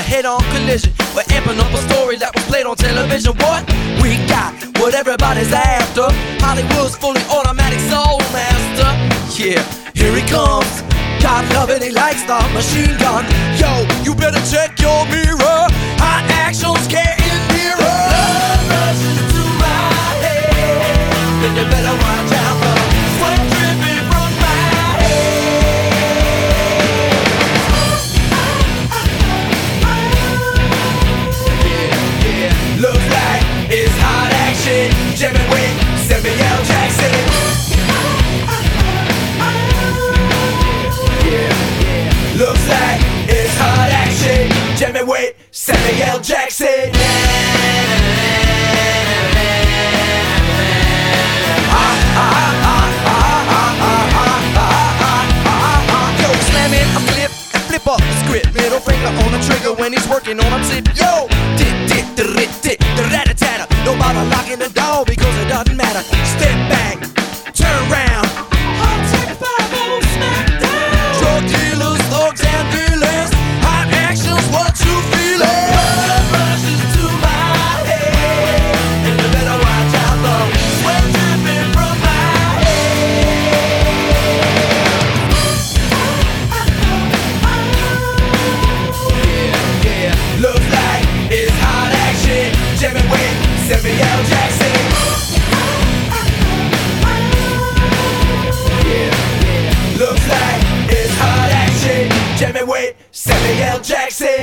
head-on collision. We're amping up a story that was played on television. What? We got what everybody's after. Hollywood's fully automatic soul master. Yeah, here he comes. God love it, he likes the machine gun. Yo, you better check your mirror. Hot action's getting nearer. Blood rushes to my head, then you better watch out for sweat dripping from my head. Yeah, looks like it's hot action. Jamming with Samuel Jackson. Looks like it's hot action. Jamming with Samuel Jackson. Yo, slamming a clip and flip up the script. Middle finger on the trigger when he's working on a tip. Yo, rat-a-tat-a. No bother locking the door because it doesn't matter. Step back, turn round. Drug dealers, thugs and villains. Hot action's what you feelin'. Blood rushes to my head, and you better watch out though. Sweat dripping from my head. Yeah, looks like it's hot action. Jamming with Samuel Jackson. Looks like it's hot action. Jamming with Samuel Jackson.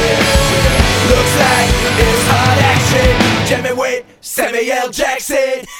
Samuel Jackson.